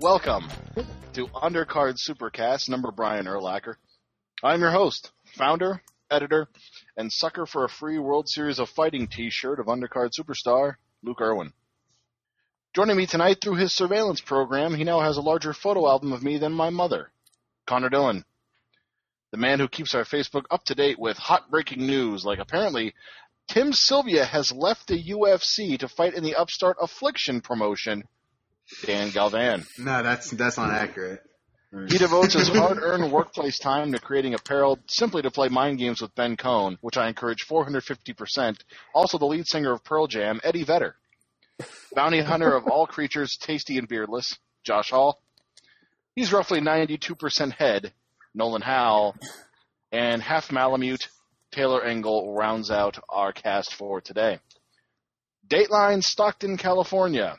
Welcome to Undercard Supercast, number Brian Urlacher. I'm your host, founder, editor, and sucker for a free World Series of Fighting t-shirt of Undercard Superstar, Luke Irwin. Joining me tonight through his surveillance program, he now has a larger photo album of me than my mother, Connor Dillon. The man who keeps our Facebook up to date with hot breaking news, like apparently Tim Sylvia has left the UFC to fight in the upstart Affliction promotion, Dan Galvan. No, that's not accurate. He devotes his hard-earned workplace time to creating apparel simply to play mind games with Ben Cohn, which I encourage 450%. Also the lead singer of Pearl Jam, Eddie Vedder. Bounty hunter of all creatures, tasty and beardless, Josh Hall. He's roughly 92% head, Nolan Howell. And half Malamute, Taylor Engel rounds out our cast for today. Dateline, Stockton, California.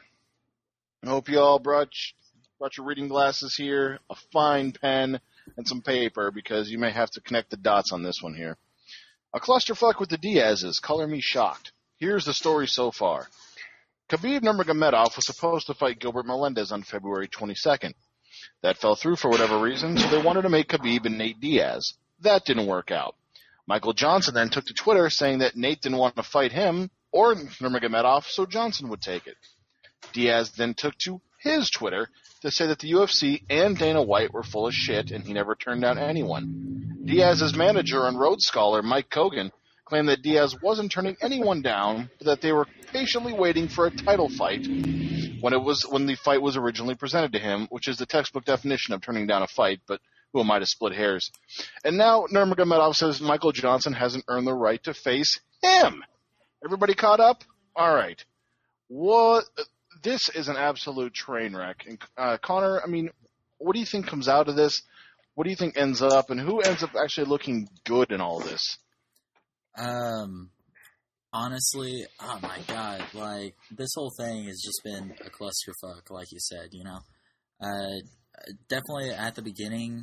I hope you all brought your reading glasses here, a fine pen, and some paper, because you may have to connect the dots on this one here. A clusterfuck with the Diazes, color me shocked. Here's the story so far. Khabib Nurmagomedov was supposed to fight Gilbert Melendez on February 22nd. That fell through for whatever reason, so they wanted to make Khabib and Nate Diaz. That didn't work out. Michael Johnson then took to Twitter saying that Nate didn't want to fight him or Nurmagomedov, so Johnson would take it. Diaz then took to his Twitter to say that the UFC and Dana White were full of shit and he never turned down anyone. Diaz's manager and Rhodes Scholar, Mike Kogan, claimed that Diaz wasn't turning anyone down, but that they were patiently waiting for a title fight when the fight was originally presented to him, which is the textbook definition of turning down a fight, but who am I to split hairs? And now Nurmagomedov says Michael Johnson hasn't earned the right to face him. Everybody caught up? All right. What? This is an absolute train wreck. And Connor, I mean, what do you think comes out of this? What do you think ends up, and who ends up actually looking good in all this? Honestly, oh my god, like, this whole thing has just been a clusterfuck, like you said, you know? Definitely at the beginning,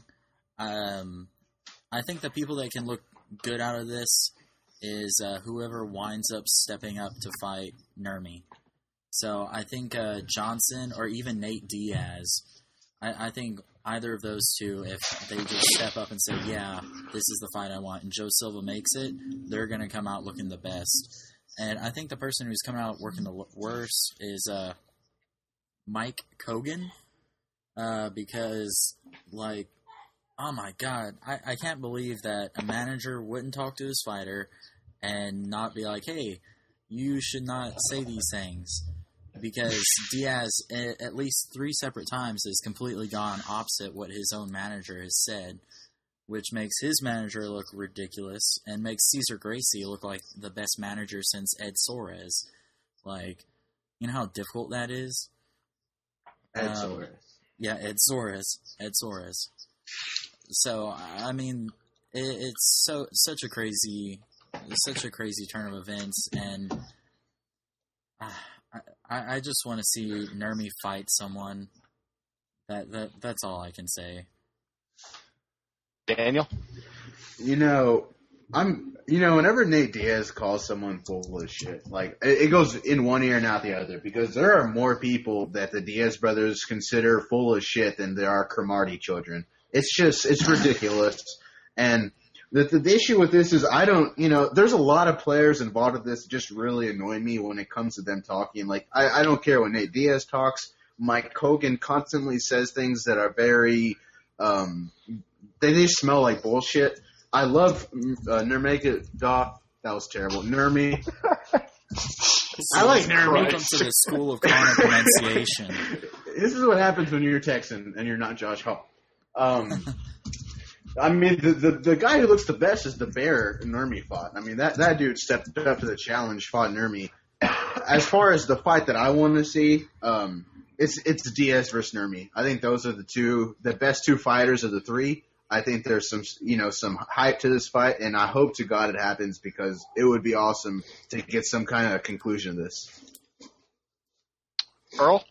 I think the people that can look good out of this is whoever winds up stepping up to fight Nurmi. So I think Johnson or even Nate Diaz, I think either of those two, if they just step up and say, yeah, this is the fight I want, and Joe Silva makes it, they're going to come out looking the best. And I think the person who's coming out working the worst is Mike Kogan, because, like, oh my god, I can't believe that a manager wouldn't talk to his fighter and not be like, hey, you should not say these things. Because Diaz, at least 3 separate times, has completely gone opposite what his own manager has said, which makes his manager look ridiculous and makes Cesar Gracie look like the best manager since Ed Soares. Like, you know how difficult that is? Ed Soares. Yeah, Ed Soares. So, I mean, it's such a crazy turn of events, and I just want to see Nurmi fight someone. That's all I can say. Daniel? Whenever Nate Diaz calls someone full of shit, like, it goes in one ear and out the other, because there are more people that the Diaz brothers consider full of shit than there are Cromartie children. It's ridiculous. And the issue with this is there's a lot of players involved with this that just really annoy me when it comes to them talking. Like, I don't care when Nate Diaz talks. Mike Kogan constantly says things that are very, they just smell like bullshit. I love Nurmagomedov. That was terrible. Nurmi. I like Nurmi. Welcome to the school of Connor pronunciation. This is what happens when you're Texan and you're not Josh Hall. I mean, the guy who looks the best is the Bear Nurmi fought. I mean, that dude stepped up to the challenge, fought Nurmi. As far as the fight that I want to see, it's Diaz versus Nurmi. I think those are the best 2 fighters of the 3. I think there's some hype to this fight, and I hope to God it happens, because it would be awesome to get some kind of conclusion to this. Earl?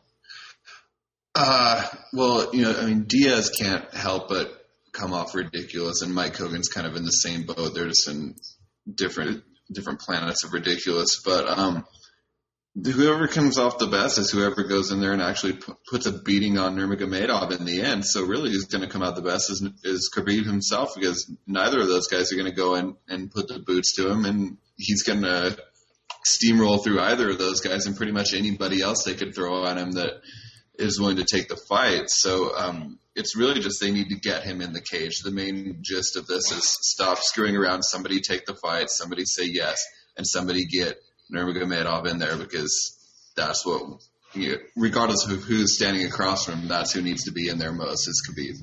Well, Diaz can't help but come off ridiculous, and Mike Kogan's kind of in the same boat. They're just in different planets of ridiculous. But whoever comes off the best is whoever goes in there and actually puts a beating on Nurmagomedov in the end. So really, who's going to come out the best is Khabib himself, because neither of those guys are going to go in and put the boots to him, and he's going to steamroll through either of those guys and pretty much anybody else they could throw at him that is willing to take the fight. So it's really just they need to get him in the cage. The main gist of this is stop screwing around. Somebody take the fight. Somebody say yes, and somebody get Nurmagomedov in there, because that's what, regardless of who's standing across from him, that's who needs to be in there most, is Khabib.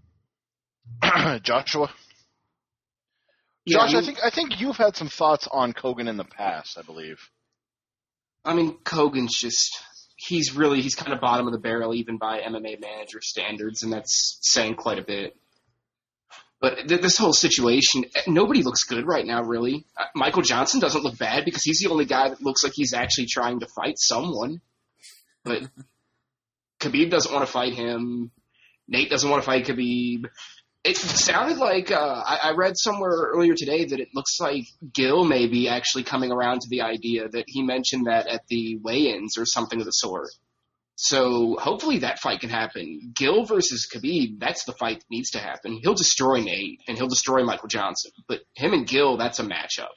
Joshua? Yeah, Josh, I think you've had some thoughts on Kogan in the past, I believe. I mean, Kogan's just, he's kind of bottom of the barrel even by MMA manager standards, and that's saying quite a bit. But this whole situation, nobody looks good right now, really. Michael Johnson doesn't look bad because he's the only guy that looks like he's actually trying to fight someone. But Khabib doesn't want to fight him. Nate doesn't want to fight Khabib. It sounded like, I read somewhere earlier today that it looks like Gil may be actually coming around to the idea that he mentioned that at the weigh-ins or something of the sort. So hopefully that fight can happen. Gil versus Khabib, that's the fight that needs to happen. He'll destroy Nate, and he'll destroy Michael Johnson. But him and Gil, that's a matchup.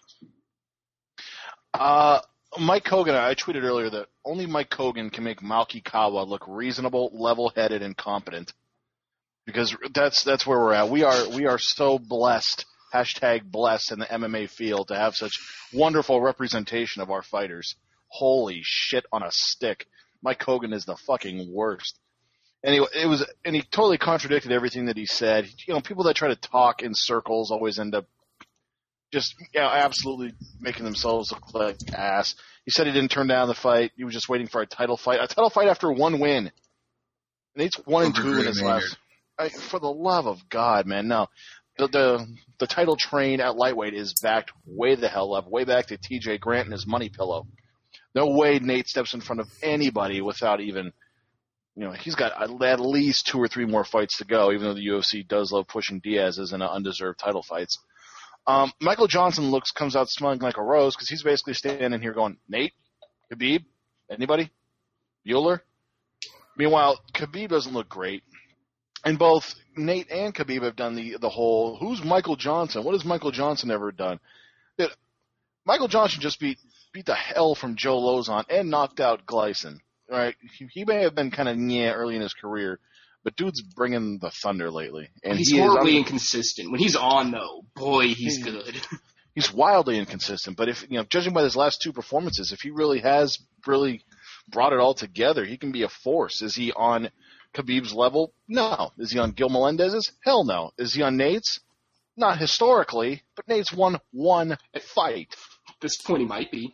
Mike Kogan, I tweeted earlier that only Mike Kogan can make Malki Kawa look reasonable, level-headed, and competent. Because that's where we're at. We are so blessed, #blessed in the MMA field, to have such wonderful representation of our fighters. Holy shit on a stick. Mike Hogan is the fucking worst. Anyway, and he totally contradicted everything that he said. You know, people that try to talk in circles always end up just absolutely making themselves look like ass. He said he didn't turn down the fight. He was just waiting for a title fight. A title fight after one win. Nate's 1-2 in his last. For the love of God, man, no. The title train at lightweight is backed way the hell up, way back to TJ Grant and his money pillow. No way Nate steps in front of anybody without even, he's got at least 2 or 3 more fights to go, even though the UFC does love pushing Diaz's in undeserved title fights. Michael Johnson comes out smelling like a rose because he's basically standing here going, Nate? Khabib? Anybody? Bueller? Meanwhile, Khabib doesn't look great. And both Nate and Khabib have done the whole, who's Michael Johnson? What has Michael Johnson ever done? Michael Johnson just beat the hell from Joe Lozon and knocked out Gleison. Right? He may have been kind of early in his career, but dude's bringing the thunder lately. And he's horribly inconsistent. When he's on, though, boy, he's good. He's wildly inconsistent. But if judging by his last 2 performances, if he really has brought it all together, he can be a force. Is he on Khabib's level? No. Is he on Gil Melendez's? Hell no. Is he on Nate's? Not historically, but Nate's won 1 fight. At this point, he might be.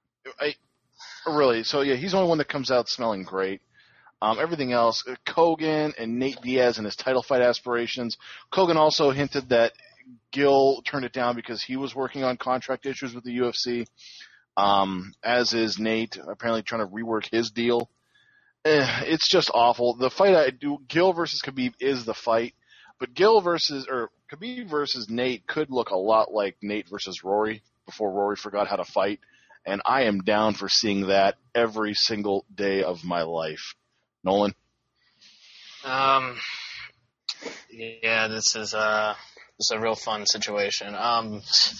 Really. So, yeah, he's the only one that comes out smelling great. Everything else, Kogan and Nate Diaz and his title fight aspirations. Kogan also hinted that Gil turned it down because he was working on contract issues with the UFC, as is Nate, apparently trying to rework his deal. It's just awful. The fight Gil versus Khabib is the fight, but Khabib versus Nate could look a lot like Nate versus Rory before Rory forgot how to fight, and I am down for seeing that every single day of my life. Nolan? Yeah, this is a real fun situation. I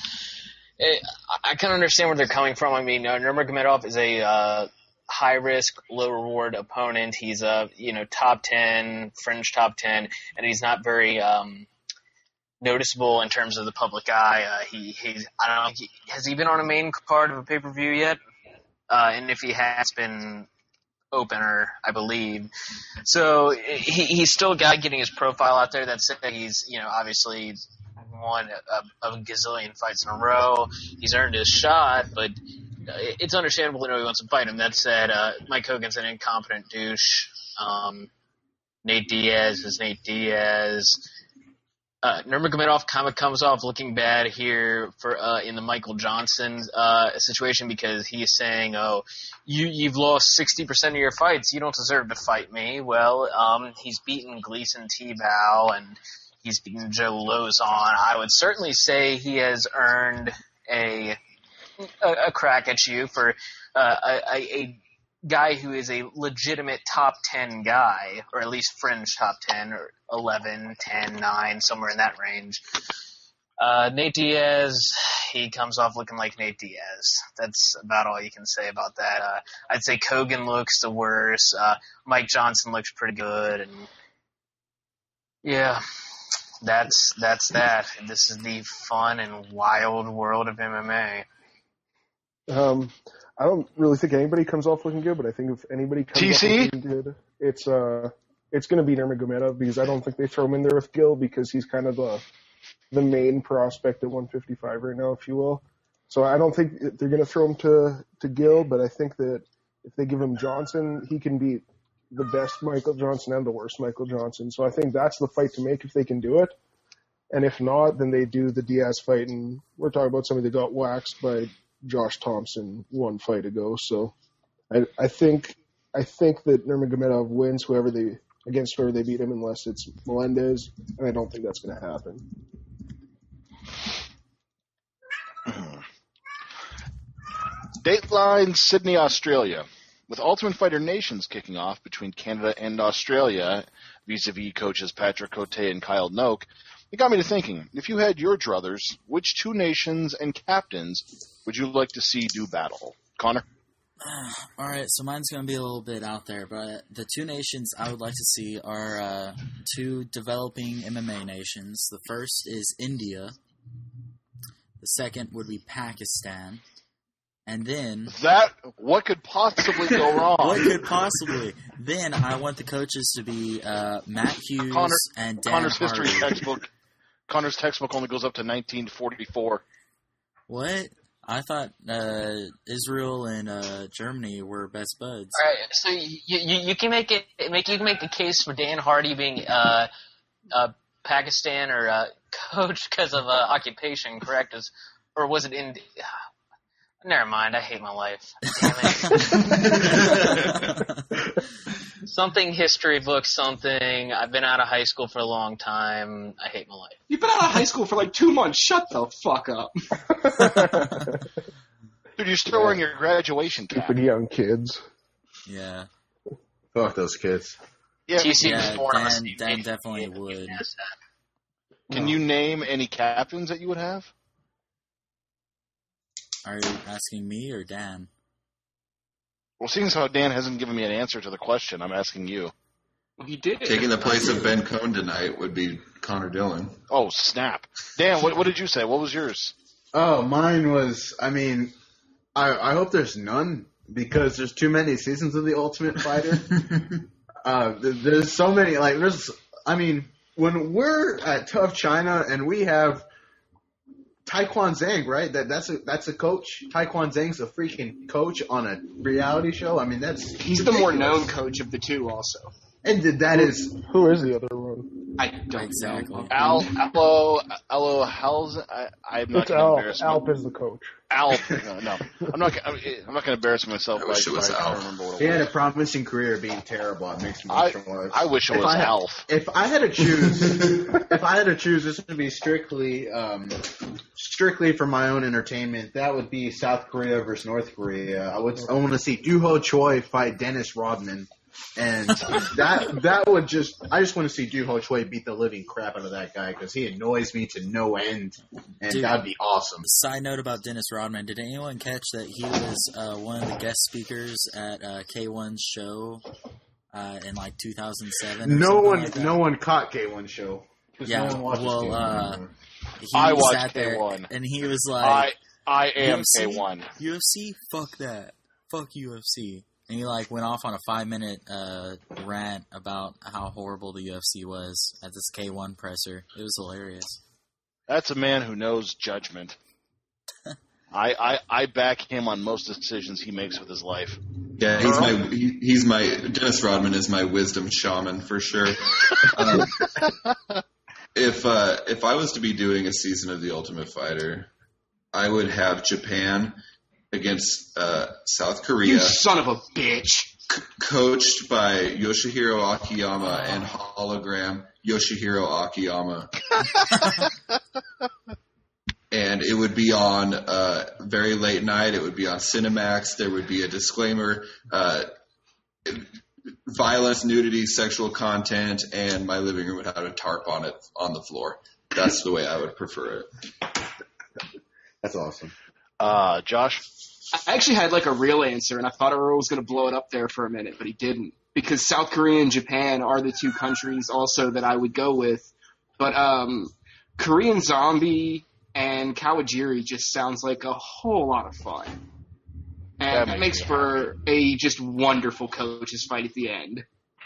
can understand where they're coming from. I mean, Nurmagomedov is a high risk, low reward opponent. He's a top 10, fringe top 10, and he's not very noticeable in terms of the public eye. He's I don't know. Has he been on a main card of a pay-per-view yet? And if he has, been opener, I believe. So he's still a guy getting his profile out there. That said, he's obviously won a gazillion fights in a row. He's earned his shot, but it's understandable to know he wants to fight him. That said, Mike Hogan's an incompetent douche. Nate Diaz is Nate Diaz. Nurmagomedov kind of comes off looking bad here for in the Michael Johnson situation because he is saying, "Oh, you've lost 60% of your fights. You don't deserve to fight me." Well, he's beaten Gleison Tebow and he's beaten Joe Lozon. I would certainly say he has earned a crack at you for a guy who is a legitimate top 10 guy, or at least fringe top 10, or 11, 10, 9, somewhere in that range. Nate Diaz, he comes off looking like Nate Diaz. That's about all you can say about that. I'd say Kogan looks the worst. Mike Johnson looks pretty good, and yeah, that's that. This is the fun and wild world of MMA. I don't really think anybody comes off looking good, but I think if anybody comes off looking good, it's going to be Nurmagomedov, because I don't think they throw him in there with Gill, because he's kind of the main prospect at 155 right now, if you will. So I don't think they're going to throw him to Gill, but I think that if they give him Johnson, he can beat the best Michael Johnson and the worst Michael Johnson. So I think that's the fight to make if they can do it. And if not, then they do the Diaz fight, and we're talking about somebody that got waxed by Josh Thompson one fight ago. So I think that Nurmagomedov wins against whoever they beat him, unless it's Melendez, and I don't think that's going to happen. Dateline Sydney, Australia. With Ultimate Fighter Nations kicking off between Canada and Australia, vis-a-vis coaches Patrick Cote and Kyle Noak, it got me to thinking, if you had your druthers, which two nations and captains would you like to see do battle? Connor? All right, so mine's going to be a little bit out there, but the two nations I would like to see are two developing MMA nations. The first is India. The second would be Pakistan. And then... What could possibly go wrong? What could possibly? Then I want the coaches to be Matt Hughes and Dan Connor's Hardy. history textbook. Connor's textbook only goes up to 1944. What? I thought Israel and Germany were best buds. All right, so you can make the case for Dan Hardy being Pakistan or coach because of occupation, correct? Or was it India? Never mind, I hate my life. Damn it. Something history book, something. I've been out of high school for a long time. I hate my life. You've been out of high school for like 2 months. Shut the fuck up. Dude, you're still wearing your graduation cap. Stupid young kids. Yeah. Fuck those kids. Yeah, TC was born on the same Dan day. definitely would. Can you name any captains that you would have? Are you asking me or Dan? Well, seeing as how Dan hasn't given me an answer to the question, I'm asking you. Well, he did. Taking the place of Ben Cohn tonight would be Connor Dillon. Oh, snap. Dan, what did you say? What was yours? Oh, mine was, I hope there's none, because there's too many seasons of The Ultimate Fighter. There's so many, when we're at Tough China and we have Taekwon Zhang, right? That's a coach. Taekwon Zhang's a freaking coach on a reality show. He's the more known coach of the two, also. And that is... Who is the other one? I don't Exactly. know. Alo Hells. I'm not It's going to embarrass Alp is the coach. Alf. No. I'm not going to embarrass myself. I wish it was I Alf. can't remember what He it had a was. promising career being terrible at mixed martial arts. I wish it was Alf. If I had to choose, this would be strictly for my own entertainment. That would be South Korea versus North Korea. I want to see Doo-Ho Choi fight Dennis Rodman, and that would I just want to see Doo-Ho Choi beat the living crap out of that guy, because he annoys me to no end, and Dude, that'd be awesome. Side note about Dennis Rodman: did anyone catch that he was one of the guest speakers at K1's show in like 2007? No one caught K1 show. 'Cause Yeah, no one watches well, K1. He I watched sat there K1. and he was like, I am UFC? K1. UFC, fuck that, fuck UFC. And he went off on a 5-minute rant about how horrible the UFC was at this K1 presser. It was hilarious. That's a man who knows judgment. I back him on most decisions he makes with his life. Yeah, Dennis Rodman is my wisdom shaman for sure. If I was to be doing a season of The Ultimate Fighter, I would have Japan against South Korea. You son of a bitch. Coached by Yoshihiro Akiyama and hologram Yoshihiro Akiyama. And it would be on very late night. It would be on Cinemax. There would be a disclaimer, violence, nudity, sexual content, and my living room would have a tarp on it on the floor. That's the way I would prefer it. That's awesome. Josh? I actually had like a real answer, and I thought Earl was going to blow it up there for a minute, but he didn't. Because South Korea and Japan are the two countries also that I would go with. But Korean Zombie and Kawajiri just sounds like a whole lot of fun. And that makes for a just wonderful coaches fight at the end.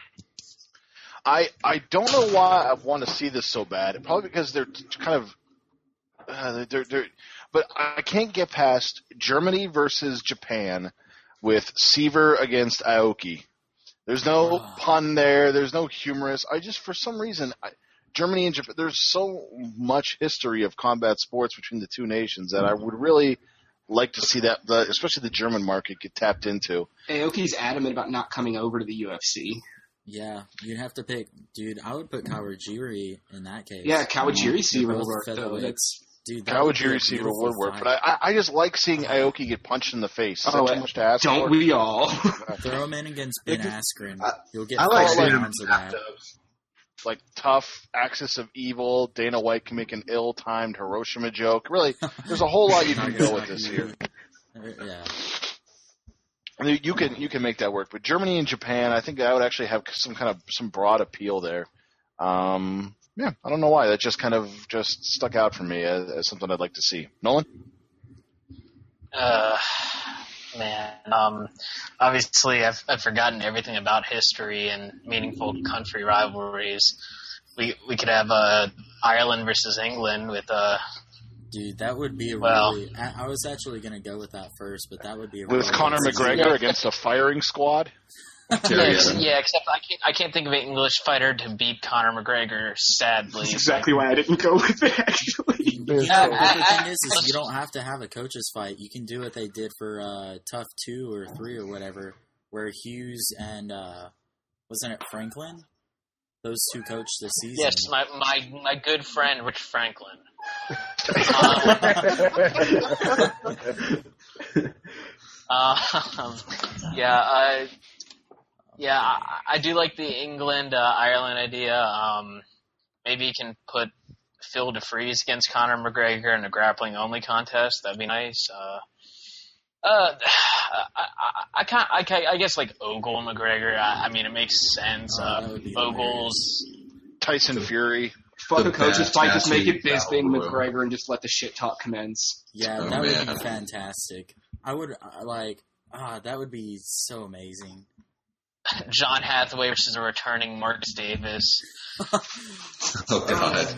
I don't know why I want to see this so bad. Probably because they're kind of but I can't get past Germany versus Japan with Seaver against Aoki. There's no pun there. There's no humorous. For some reason, Germany and Japan, there's so much history of combat sports between the two nations that I would really like to see that, especially the German market, get tapped into. Aoki's adamant about not coming over to the UFC. Yeah, you'd have to pick, dude. I would put Kawajiri in that case. Yeah, Kawajiri Seaver would work though. Dude, Kawajiri Seaver would work, but I just like seeing Aoki get punched in the face. Is that too much to ask don't for? We all? Throw him in against Ben Askren. You'll get I like seeing him rounds of that. Like tough Axis of Evil. Dana White can make an ill-timed Hiroshima joke. Really, there's a whole lot you can go with this here. Yeah. You can make that work, but Germany and Japan, I think that would actually have some broad appeal there. Yeah, I don't know why. That just stuck out for me as something I'd like to see. Nolan? Man, obviously I've forgotten everything about history and meaningful country rivalries. We could have Ireland versus England with Dude, that would be really. I was actually going to go with that first, but that would be with Conor McGregor against a firing squad. Except I can't think of an English fighter to beat Conor McGregor. Sadly, that's exactly why I didn't go with it. Actually, but the thing is you don't have to have a coaches fight. You can do what they did for Tough 2 or 3 or whatever, where Hughes and wasn't it Franklin? Those two coached this season. Yes, my good friend Rich Franklin. I do like the England Ireland idea. Maybe you can put Phil DeFries against Conor McGregor in a grappling only contest. That'd be nice. I guess like Ogle and McGregor. I mean, it makes sense. Ogle's Tyson Fury. Fuck a coach's fight. Just make it Bisping McGregor and just let the shit talk commence. Yeah, that would be fantastic. I would that would be so amazing. John Hathaway versus a returning Marcus Davis. Oh God!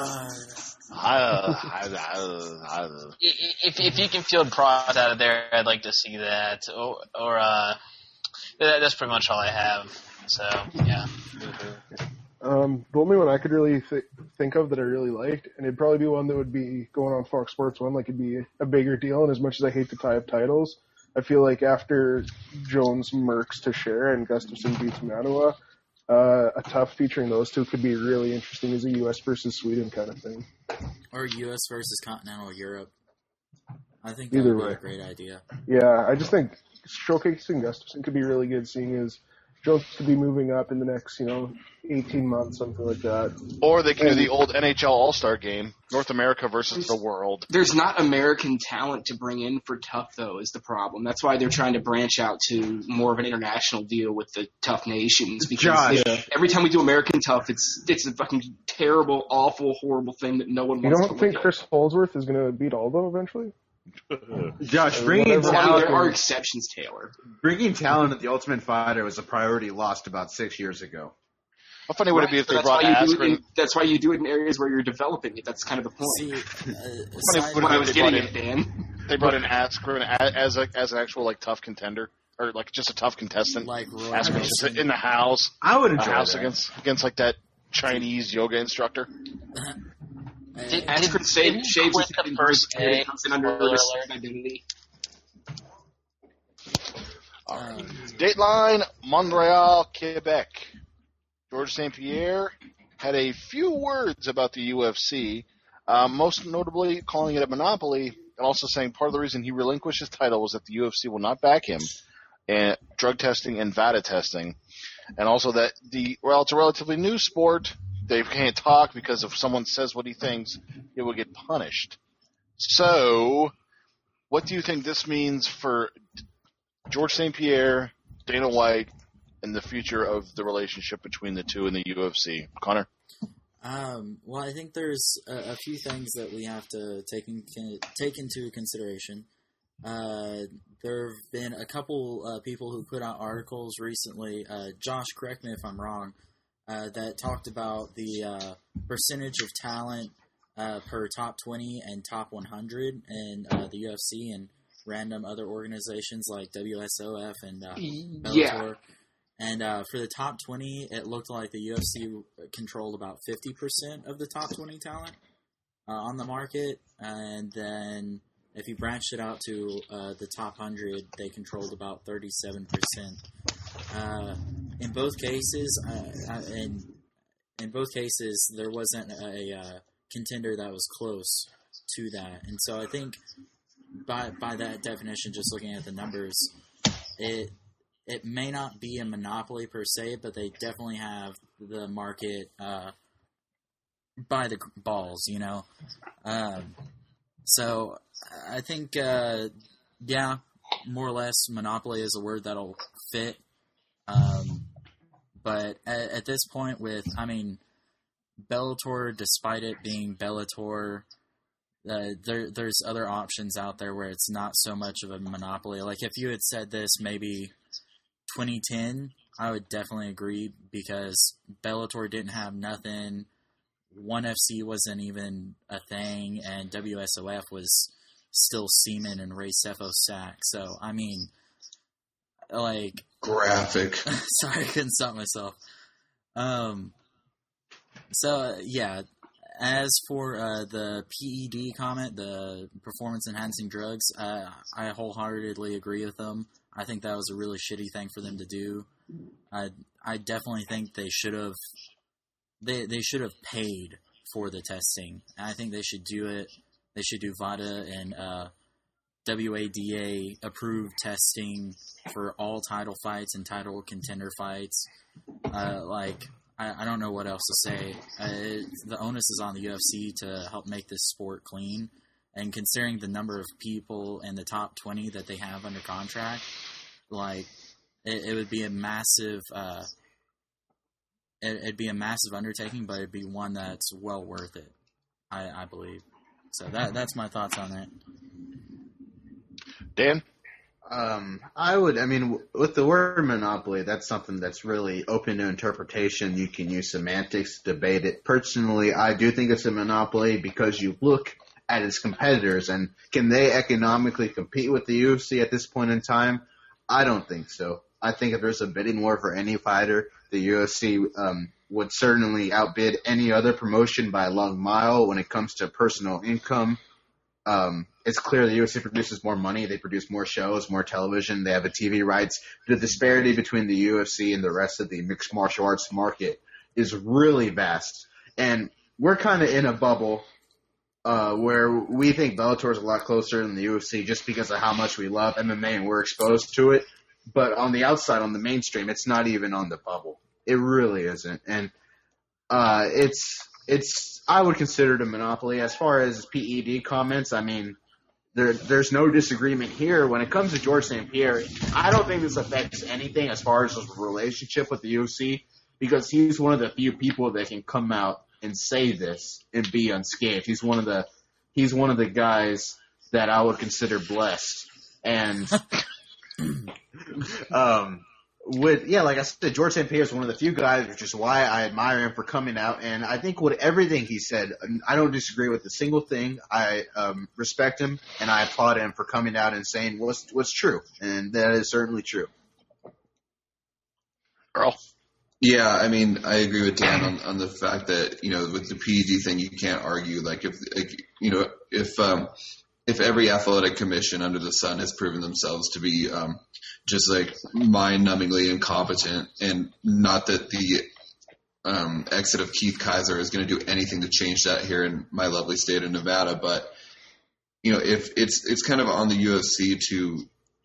If you can field Prost out of there, I'd like to see that. Or that's pretty much all I have. So yeah. The only one I could really think of that I really liked, and it'd probably be one that would be going on Fox Sports 1, like it'd be a bigger deal. And as much as I hate to tie up titles, I feel like after Jones murks Teixeira and Gustafsson beats Manuwa, a tough featuring those two could be really interesting as a U.S. versus Sweden kind of thing. Or U.S. versus Continental Europe. I think that would be a great idea. Yeah, I just think showcasing Gustafsson could be really good, seeing as Jones could be moving up in the next, 18 months, something like that. Or they can do the old NHL All-Star game, North America versus the world. There's not American talent to bring in for Tough, though, is the problem. That's why they're trying to branch out to more of an international deal with the Tough nations. Because every time we do American Tough, it's a fucking terrible, awful, horrible thing that no one wants to look at. You don't think Chris Holdsworth is going to beat Aldo eventually? Josh, bringing talent. There are exceptions, Taylor. Bringing talent at the Ultimate Fighter was a priority lost about 6 years ago. How funny would it be if they brought Askren? That's why you do it in areas where you're developing it. That's kind of the point. See, what I was getting at, Dan. They brought in Askren as an actual tough contender, or just a tough contestant. Like Askren just in the house. I would enjoy house that. against that Chinese yoga instructor. Askren shaves his head in first and comes in under his identity. Dateline, Montreal, Quebec. Georges St. Pierre had a few words about the UFC. most notably calling it a monopoly and also saying part of the reason he relinquished his title was that the UFC will not back him in drug testing and VADA testing, and also that it's a relatively new sport. They can't talk because if someone says what he thinks, it will get punished. So, what do you think this means for George St. Pierre, Dana White, and the future of the relationship between the two in the UFC? Connor? Well, I think there's a few things that we have to take into consideration. There have been a couple people who put out articles recently. Josh, correct me if I'm wrong, that talked about the percentage of talent per top 20 and top 100 in the UFC and random other organizations like WSOF and Bellator. Yeah. And for the top 20, it looked like the UFC controlled about 50% of the top 20 talent on the market. And then if you branched it out to the top 100, they controlled about 37%. In both cases, there wasn't a contender that was close to that. And so I think by that definition, just looking at the numbers, it may not be a monopoly per se, but they definitely have the market by the balls, you know. So I think, more or less, monopoly is a word that'll fit. But at this point, Bellator, despite it being Bellator, there's other options out there where it's not so much of a monopoly. Like if you had said this maybe 2010, I would definitely agree because Bellator didn't have nothing. ONE FC wasn't even a thing, and WSOF was still Seaman and Ray Cepho Sack. So, graphic. Sorry, I couldn't stop myself. As for the PED comment, the performance-enhancing drugs, I wholeheartedly agree with them. I think that was a really shitty thing for them to do. I definitely think they should have paid for the testing. I think they should do it. They should do VADA and WADA approved testing for all title fights and title contender fights. I don't know what else to say. The onus is on the UFC to help make this sport clean. And considering the number of people in the top 20 that they have under contract, it would be a massive, it'd be a massive undertaking, but it'd be one that's well worth it, I believe. So that's my thoughts on that. Dan? With the word monopoly, that's something that's really open to interpretation. You can use semantics, debate it. Personally, I do think it's a monopoly because you look at its competitors and can they economically compete with the UFC at this point in time? I don't think so. I think if there's a bidding war for any fighter, the UFC would certainly outbid any other promotion by a long mile when it comes to personal income. It's clear the UFC produces more money. They produce more shows, more television. They have the TV rights. The disparity between the UFC and the rest of the mixed martial arts market is really vast. And we're kind of in a bubble where we think Bellator is a lot closer than the UFC just because of how much we love MMA and we're exposed to it. But on the outside, on the mainstream, it's not even on the bubble. It really isn't. And it's I would consider it a monopoly. As far as PED comments, there's no disagreement here. When it comes to George St. Pierre, I don't think this affects anything as far as his relationship with the UFC because he's one of the few people that can come out and say this and be unscathed. He's one of the guys that I would consider blessed. And like I said, George St. Pierre is one of the few guys, which is why I admire him for coming out. And I think with everything he said, I don't disagree with a single thing. I respect him, and I applaud him for coming out and saying what's true. And that is certainly true. Earl? Yeah, I agree with Dan on the fact that, with the PED thing, you can't argue. If every athletic commission under the sun has proven themselves to be just mind-numbingly incompetent, and not that the exit of Keith Kaiser is going to do anything to change that here in my lovely state of Nevada. But, if it's kind of on the UFC to,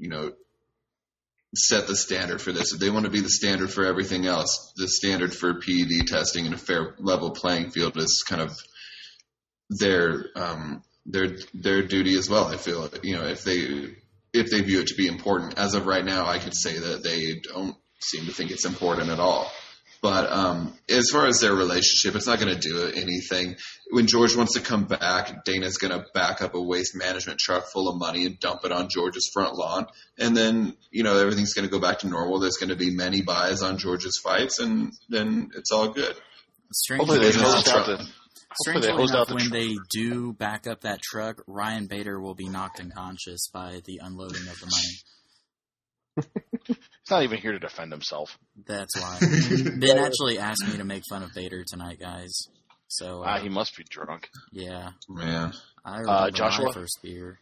set the standard for this. If they want to be the standard for everything else, the standard for PED testing and a fair level playing field is kind of their duty as well. I feel, if they view it to be important. As of right now, I could say that they don't seem to think it's important at all. But as far as their relationship, it's not going to do anything. When George wants to come back, Dana's going to back up a waste management truck full of money and dump it on George's front lawn. And then, everything's going to go back to normal. There's going to be many buys on George's fights, and then it's all good. Strangely enough, when they do back up that truck, Ryan Bader will be knocked unconscious by the unloading of the money. He's not even here to defend himself. That's why. Ben actually asked me to make fun of Bader tonight, guys. So he must be drunk. Yeah. Yeah. I remember Joshua? my first beer.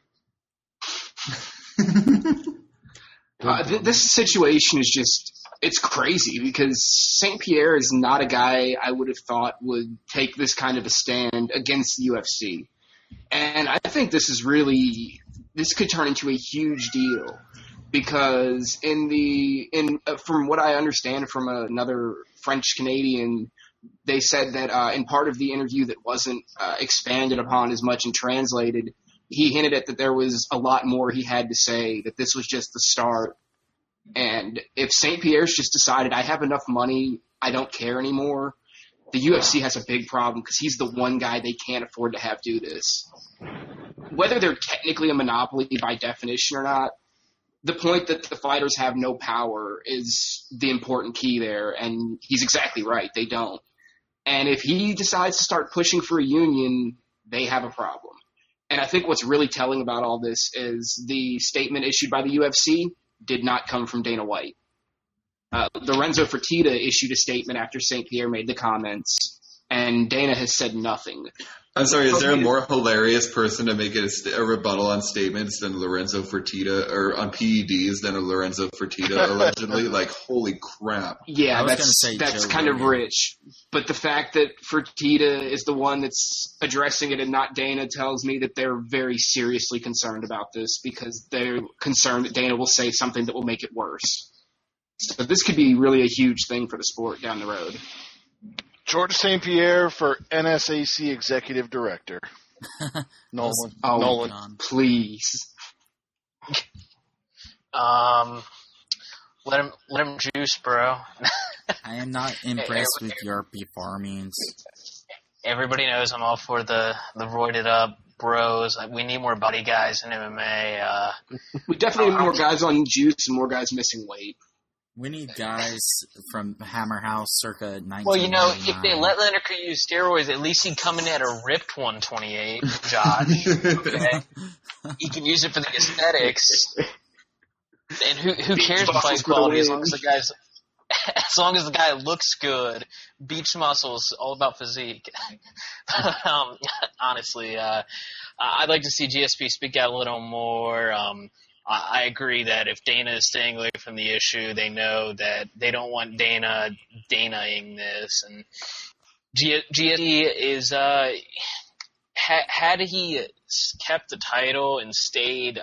This situation is it's crazy because St. Pierre is not a guy I would have thought would take this kind of a stand against the UFC. And I think this could turn into a huge deal. Because from what I understand from another French Canadian, they said that in part of the interview that wasn't expanded upon as much and translated, he hinted at that there was a lot more he had to say, that this was just the start. And if St. Pierre's just decided, I have enough money, I don't care anymore, the UFC has a big problem because he's the one guy they can't afford to have do this. Whether they're technically a monopoly by definition or not, the point that the fighters have no power is the important key there, and he's exactly right. They don't. And if he decides to start pushing for a union, they have a problem. And I think what's really telling about all this is the statement issued by the UFC did not come from Dana White. Lorenzo Fertitta issued a statement after St. Pierre made the comments, and Dana has said nothing. I'm sorry, is there a more hilarious person to make a rebuttal on statements than Lorenzo Fertitta, or on PEDs than a Lorenzo Fertitta, allegedly? Like, holy crap. Yeah, that's kind of rich. But the fact that Fertitta is the one that's addressing it and not Dana tells me that they're very seriously concerned about this because they're concerned that Dana will say something that will make it worse. So this could be really a huge thing for the sport down the road. George St. Pierre for NSAC Executive Director. Nolan. Nolan, please. Let him juice, bro. I am not impressed with your performance. Everybody knows I'm all for the roided up bros. We need more body guys in MMA. We definitely need more guys on juice and more guys missing weight. We need guys from Hammer House circa 1999. Well, if they let Lineker use steroids, at least he'd come in at a ripped 128, Josh. Okay? He can use it for the aesthetics. And who cares the fight quality as long as the guy looks good. Beach muscles, all about physique. Honestly, I'd like to see GSP speak out a little more. I agree that if Dana is staying away from the issue, they know that they don't want Dana-ing this. And GSP is, had he kept the title and stayed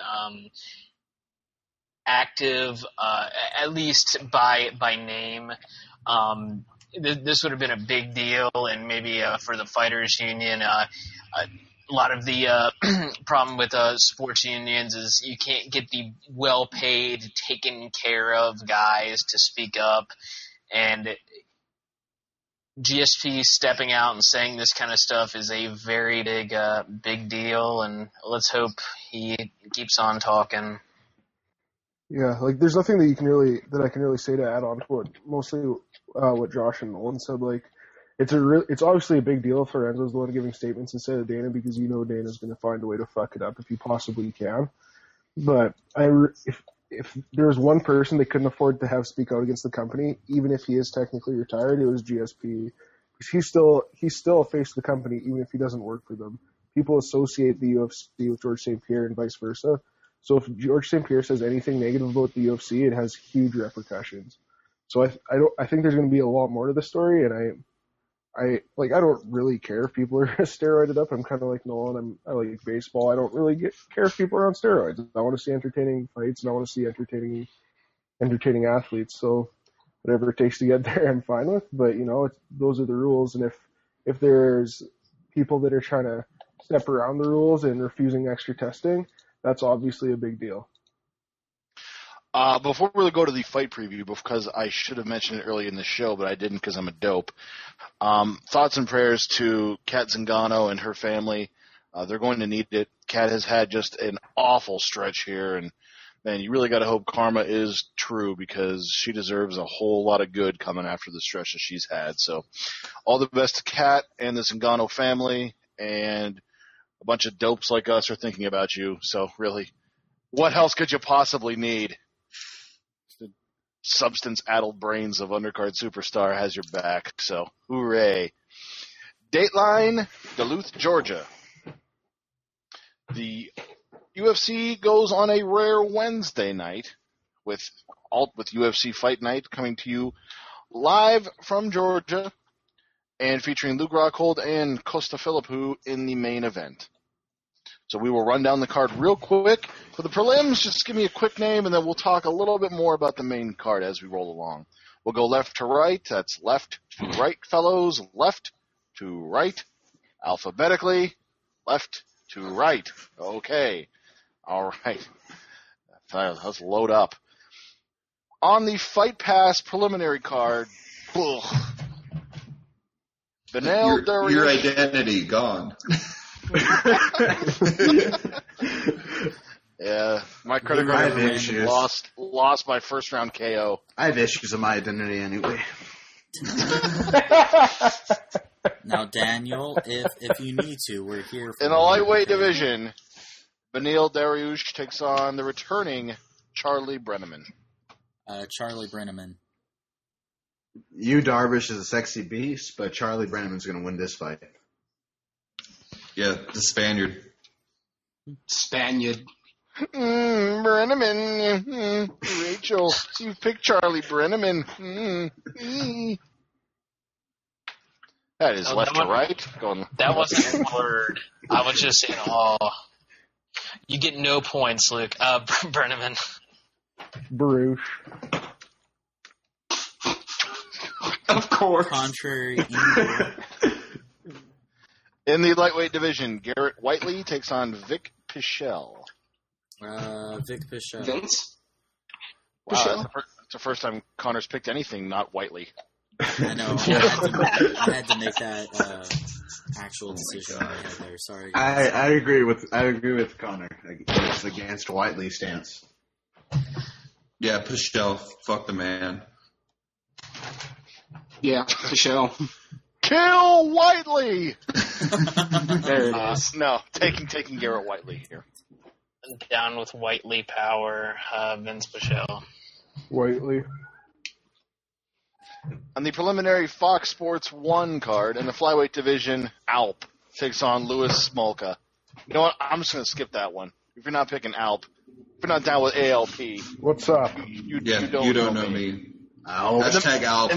active, at least by name, this would have been a big deal, and maybe for the Fighters Union, a lot of the problem with sports unions is you can't get the well-paid, taken care of guys to speak up, and GSP stepping out and saying this kind of stuff is a very big deal, and let's hope he keeps on talking. Yeah, like there's nothing that I can really say to add on to what Josh and Nolan said. Like, it's obviously a big deal if Lorenzo's the one giving statements instead of Dana, because Dana's going to find a way to fuck it up if he possibly can. But if there was one person they couldn't afford to have speak out against the company, even if he is technically retired, it was GSP. Because he's still a face of the company, even if he doesn't work for them. People associate the UFC with George St. Pierre and vice versa. So if George St. Pierre says anything negative about the UFC, it has huge repercussions. So I think there's going to be a lot more to the story, and I don't really care if people are steroided up. I'm kind of like Nolan. I like baseball. I don't really care if people are on steroids. I want to see entertaining fights, and I want to see entertaining athletes. So whatever it takes to get there, I'm fine with. But those are the rules. And if there's people that are trying to step around the rules and refusing extra testing, that's obviously a big deal. Before we really go to the fight preview, because I should have mentioned it early in the show, but I didn't because I'm a dope. Thoughts and prayers to Kat Zingano and her family. They're going to need it. Kat has had just an awful stretch here, and man, you really got to hope karma is true because she deserves a whole lot of good coming after the stretch that she's had. So, all the best to Kat and the Zingano family, and a bunch of dopes like us are thinking about you. So, really, what else could you possibly need? Substance-addled brains of undercard superstar has your back, so hooray. Dateline, Duluth, Georgia. The UFC goes on a rare Wednesday night with UFC Fight Night coming to you live from Georgia and featuring Luke Rockhold and Costa Philippou in the main event. So we will run down the card real quick. For the prelims, just give me a quick name, and then we'll talk a little bit more about the main card as we roll along. We'll go left to right. That's left to right, fellows. Left to right. Alphabetically, left to right. Okay. All right. Let's load up. On the Fight Pass preliminary card, Beneil Dariush. Your identity gone. Yeah, my credit card information lost my first round KO. I have issues with my identity anyway. Now, Daniel, if you need to, we're here for in the lightweight division. Beneil Dariush takes on the returning Charlie Brenneman. Charlie Brenneman. Yu Darvish is a sexy beast, but Charlie Brenneman's going to win this fight. Yeah, the Spaniard. Brenneman. Rachel, you picked Charlie Brenneman. That is left to right. That wasn't a word. I was just saying, you get no points, Luke. Brenneman. Baruch. Of course. Contrary. In the lightweight division, Garrett Whiteley takes on Vic Pichel. Vic Pichel. Vince? Wow, that's the first time Connor's picked anything not Whiteley. I know. I had to make that actual decision right there. Sorry, guys. I agree with Connor against Whiteley's stance. Yeah, Pichel. Fuck the man. Yeah, Pichel. Kill Whiteley! There it is. No, taking Garrett Whiteley here. Down with Whiteley power, Vince Pichel. Whiteley. On the preliminary Fox Sports 1 card in the flyweight division, Alp takes on Louis Smolka. You know what? I'm just going to skip that one. If you're not picking Alp, if you're not down with ALP, What's up? you don't know me. Hashtag Alp.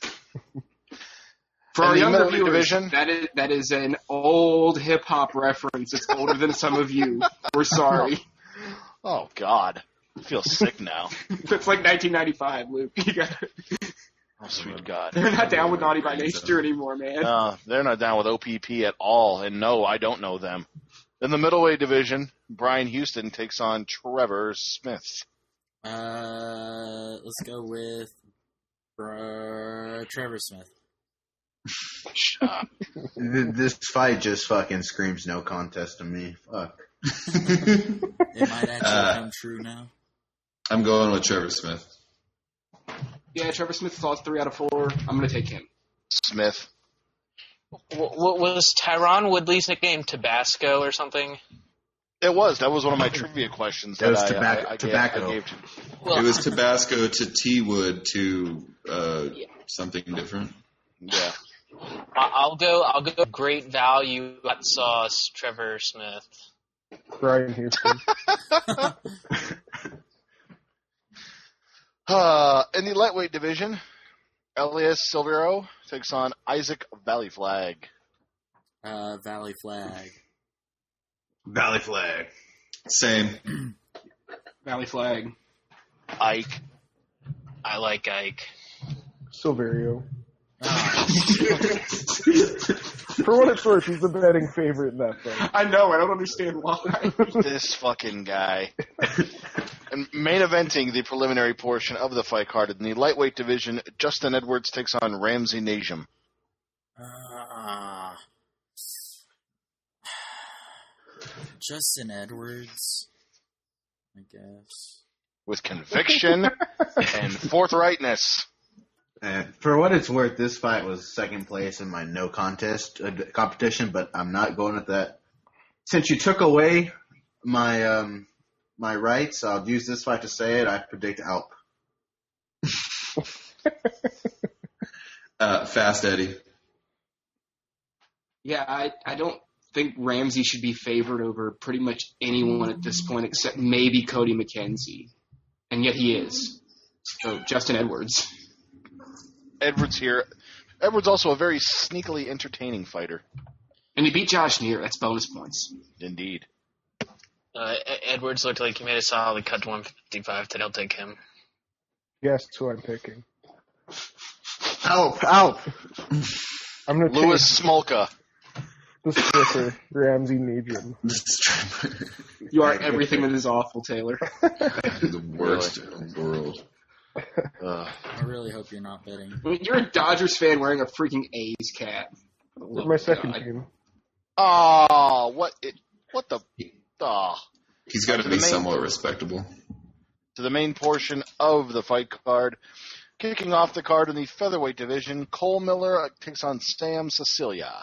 For our younger middleweight viewers, division? that is an old hip-hop reference. It's older than some of you. We're sorry. Oh, God. I feel sick now. It's like 1995, Luke. You gotta... Oh, sweet God. They're not down with Naughty by Nature anymore, man. They're not down with OPP at all, and no, I don't know them. In the middleweight division, Brian Houston takes on Trevor Smith. Let's go with Trevor Smith. This fight just fucking screams no contest to me. Fuck. It might actually come true now. I'm going with Trevor Smith. Yeah, Trevor Smith lost 3 out of 4. I'm going to take him. Smith. Was Tyron Woodley's nickname Tabasco or something? It was. That was one of my trivia questions. That was I tobacco. gave to. Well, It was Tabasco to T-Wood to something different. Yeah. I'll go great value hot sauce Trevor Smith. Brian Houston. In the lightweight division, Elias Silvero takes on Isaac Valley Flag. Valley Flag. Valley Flag. Same. Valley Flag. Ike. I like Ike. Silverio. For what it's worth, he's the betting favorite in that fight. I know. I don't understand why. This fucking guy. And main eventing the preliminary portion of the fight card in the lightweight division, Justin Edwards takes on Ramsey Najim. Justin Edwards, I guess. With conviction and forthrightness. And for what it's worth, this fight was second place in my no contest competition, but I'm not going with that. Since you took away my my rights, I'll use this fight to say it. I predict Alp. Fast Eddie. Yeah, I don't think Ramsey should be favored over pretty much anyone at this point except maybe Cody McKenzie. And yet he is. So, Justin Edwards. Edwards here. Edwards also a very sneakily entertaining fighter. And he beat Josh Neer. That's bonus points. Indeed. Edwards looked like he made a solid cut to 155. Today I'll take him. Guess who I'm picking. Alp. I'm going to Louis Smolka. the stripper, Ramsey Najim. You are everything that is awful, Taylor. The worst in the world. I really hope you're not betting. I mean, you're a Dodgers fan wearing a freaking A's cap. It's my second team. Oh, what the? He's got to be somewhat respectable. To the main portion of the fight card. Kicking off the card in the featherweight division, Cole Miller takes on Sam Sicilia.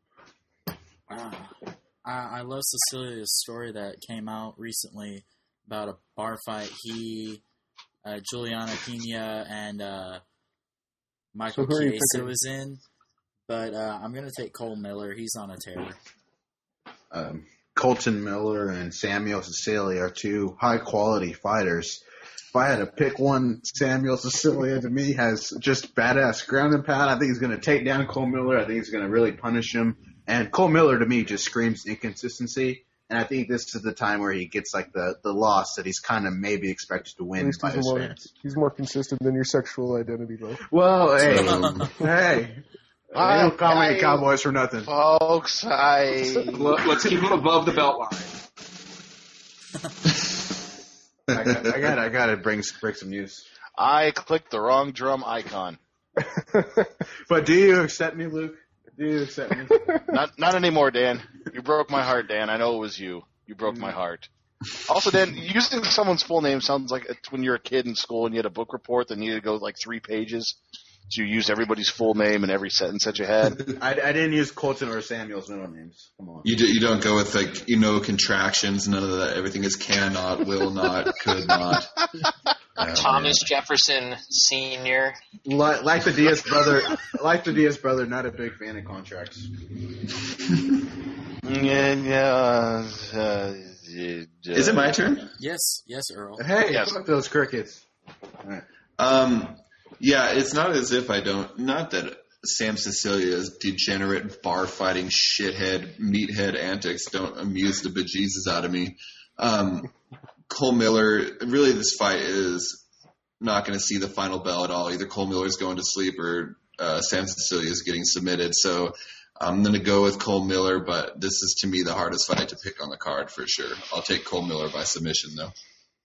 I love Cecilia's story that came out recently about a bar fight. Juliana Pena and Michael Chiesa was in. But I'm going to take Cole Miller. He's on a tear. Colton Miller and Samuel Cecilia are two high-quality fighters. If I had to pick one, Samuel Cecilia, to me, has just badass ground and pound. I think he's going to take down Cole Miller. I think he's going to really punish him. And Cole Miller, to me, just screams inconsistency. And I think this is the time where he gets like the loss that he's kind of maybe expected to win by his fans. He's more consistent than your sexual identity, though. Well, hey. I don't call me Cowboys for nothing. Folks, Let's keep him above the belt line. I gotta break some news. I clicked the wrong drum icon. But do you accept me, Luke? Do you accept me? Not anymore, Dan. You broke my heart, Dan. I know it was you. You broke my heart. Also, Dan, using someone's full name sounds like it's when you're a kid in school and you had a book report that needed to go like 3 pages. So you used everybody's full name in every sentence that you had. I didn't use Colton or Samuel's middle names. Come on. You don't go with like contractions. None of that. Everything is cannot, will not, could not. Thomas Jefferson Sr. Like the Diaz brother. Not a big fan of contracts. Is it my turn? Yes, Earl. Hey, yes. Fuck those crickets. All right. Yeah, it's not as if I don't. Not that Sam Cecilia's degenerate bar fighting shithead meathead antics don't amuse the bejesus out of me. Cole Miller, really, this fight is not going to see the final bell at all. Either Cole Miller's going to sleep or Sam Cecilia's getting submitted. So I'm going to go with Cole Miller, but this is to me the hardest fight to pick on the card for sure. I'll take Cole Miller by submission though.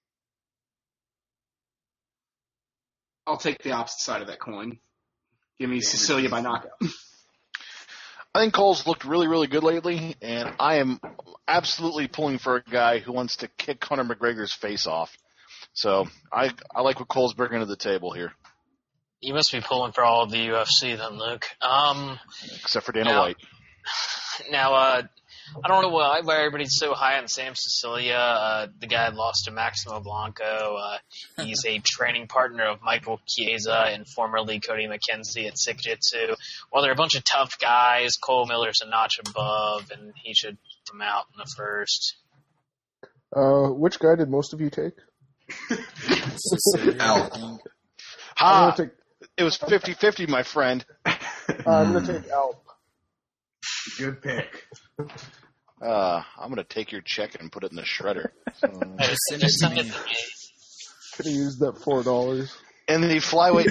I'll take the opposite side of that coin. Give me Cecilia by knockout. I think Cole's looked really, really good lately, and I am absolutely pulling for a guy who wants to kick Conor McGregor's face off. So I like what Cole's bringing to the table here. You must be pulling for all of the UFC then, Luke. Except for Dana White. Now, I don't know why everybody's so high on Sam Sicilia. The guy lost to Maximo Blanco. He's a training partner of Michael Chiesa and formerly Cody McKenzie at Sick Jitsu. Well, they're a bunch of tough guys. Cole Miller's a notch above, and he should come out in the first. Which guy did most of you take? Cecilia, Ow. I'm gonna take It was 50-50, my friend. I'm going to take Alp. Good pick. I'm going to take your check and put it in the shredder. Just send it to me. Could have used that $4. And the flyweight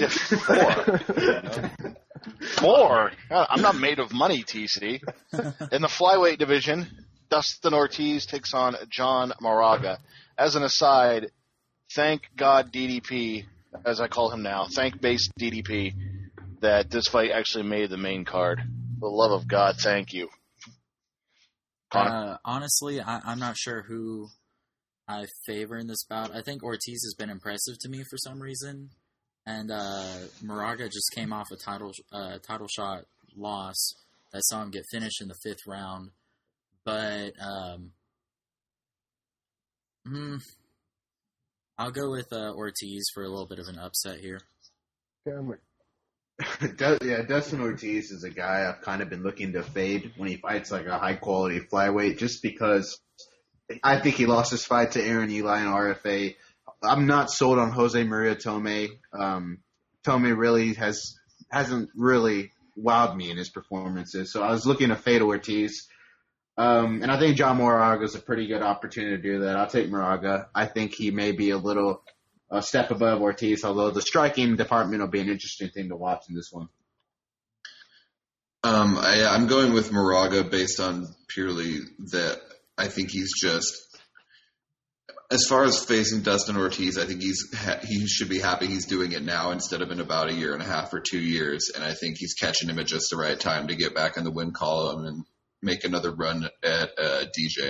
more. I'm not made of money, TC. In the flyweight division, Dustin Ortiz takes on John Moraga. As an aside, thank God DDP, as I call him now, thank base DDP, that this fight actually made the main card. For the love of God, thank you. Honestly, I'm not sure who I favor in this bout. I think Ortiz has been impressive to me for some reason, and Moraga just came off a title shot loss that saw him get finished in the 5th round. But I'll go with Ortiz for a little bit of an upset here. Damn it. Yeah, Dustin Ortiz is a guy I've kind of been looking to fade when he fights like a high-quality flyweight, just because I think he lost his fight to Aaron Eli in RFA. I'm not sold on Jose Maria Tomei. Tomei really hasn't really wowed me in his performances, so I was looking to fade Ortiz. And I think John Moraga is a pretty good opportunity to do that. I'll take Moraga. I think he may be a step above Ortiz, although the striking department will be an interesting thing to watch in this one. I'm going with Moraga based on purely that I think he's just, as far as facing Dustin Ortiz, I think he should be happy he's doing it now instead of in about 1.5 years or 2 years, and I think he's catching him at just the right time to get back in the win column and make another run at DJ.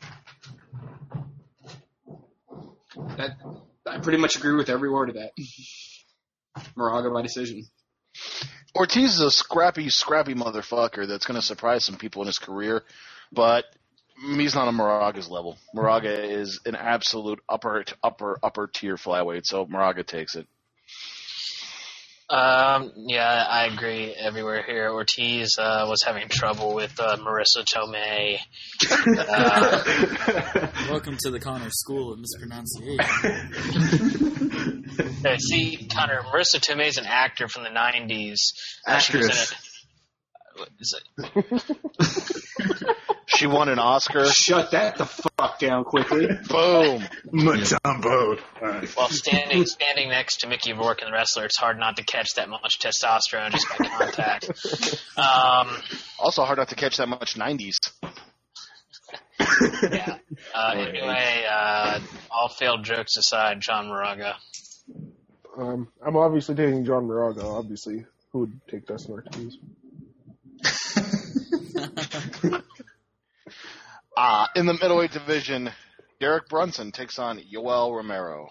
I pretty much agree with every word of that. Moraga by decision. Ortiz is a scrappy motherfucker that's going to surprise some people in his career, but he's not on Moraga's level. Moraga is an absolute upper tier flyweight, so Moraga takes it. Yeah, I agree everywhere here. Ortiz was having trouble with Marissa Tomei. Welcome to the Connor School of Mispronunciation. See, Connor, Marissa Tomei is an actor from the 90s. Actress. She won an Oscar. Shut that the fuck down quickly. Boom. Mutombo. While standing next to Mickey Rourke and the wrestler, it's hard not to catch that much testosterone just by contact. Also hard not to catch that much 90s. Yeah. Anyway, all failed jokes aside, John Moraga. I'm obviously taking John Moraga. Obviously, who would take Dustin Ortiz? In the middleweight division, Derek Brunson takes on Yoel Romero.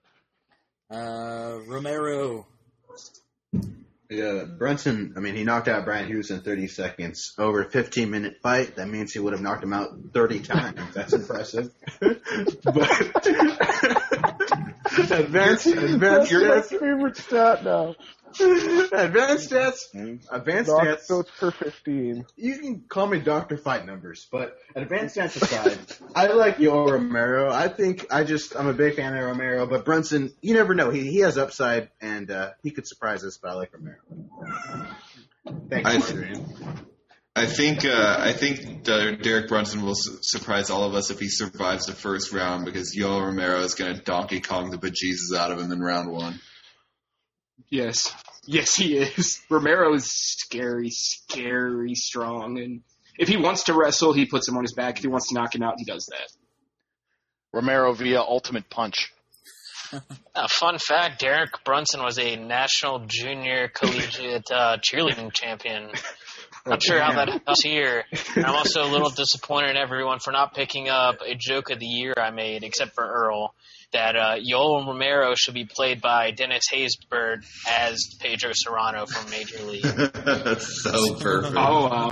Romero. Yeah, Brunson, he knocked out Brian Hughes in 30 seconds. Over a 15-minute fight, that means he would have knocked him out 30 times. That's impressive. But advanced You're my favorite stat now. Advanced stats. So per 15. You can call me Dr. Fight Numbers, but advanced stats aside, I like Yoel Romero. I'm a big fan of Romero, but Brunson, you never know. He has upside, and he could surprise us, but I like Romero. Thanks, Adrian. I think Derek Brunson will surprise all of us if he survives the first round, because Yoel Romero is going to Donkey Kong the bejesus out of him in round 1. Yes, he is. Romero is scary strong, and if he wants to wrestle, he puts him on his back. If he wants to knock him out, he does that. Romero via ultimate punch. Fun fact, Derek Brunson was a national junior collegiate cheerleading champion. Not sure how that helps here. And I'm also a little disappointed in everyone for not picking up a joke of the year I made, except for Earl, that Yoel Romero should be played by Dennis Haysbert as Pedro Serrano from Major League. That's so perfect. Oh, wow.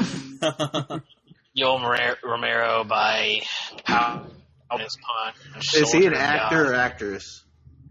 Yoel Romero by Powell. Is he an actor or actress?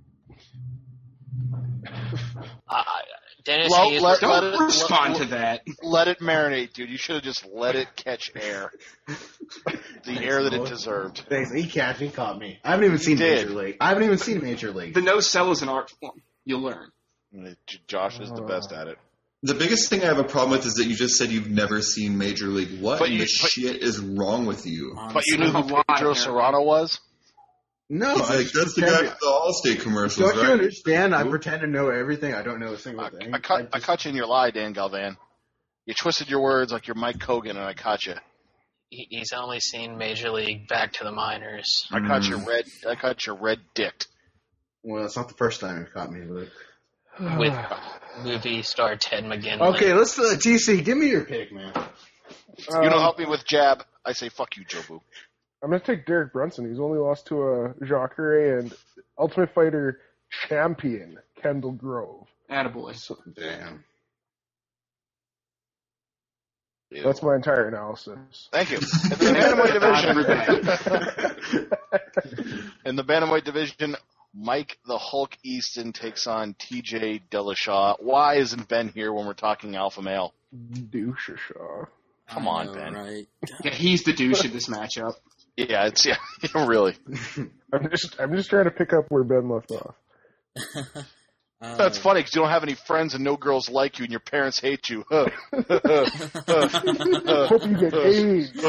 Dennis Let Don't respond to that. Let it marinate, dude. You should have just let it catch air. The air that it deserved. Thanks. He caught me. I haven't even seen Major League. The no sell is an art form. You'll learn. Josh is the best at it. The biggest thing I have a problem with is that you just said you've never seen Major League. What shit is wrong with you? But you knew who Pedro Serrano was? No, that's the guy from the Allstate commercials, Don't you understand? I pretend to know everything. I don't know a single thing. I caught you in your lie, Dan Galvan. You twisted your words like you're Mike Kogan, and I caught you. He's only seen Major League Back to the Minors. I caught your red dick. Well, it's not the first time you caught me, Luke. With movie star Ted McGinley. Okay, let's TC. Give me your pick, man. You don't help me with jab. I say fuck you, Jobu. I'm going to take Derek Brunson. He's only lost to Jacare and Ultimate Fighter champion Kendall Grove. Attaboy. So, Damn. that's my entire analysis. Thank you. In the Bantamweight division, Mike the Hulk Easton takes on TJ Dillashaw. Why isn't Ben here when we're talking alpha male? Douche-a-shaw. Come on, Ben. Right? Yeah, he's the douche in this matchup. Yeah, really. I'm just trying to pick up where Ben left off. That's funny because you don't have any friends and no girls like you and your parents hate you. Hope you get AIDS.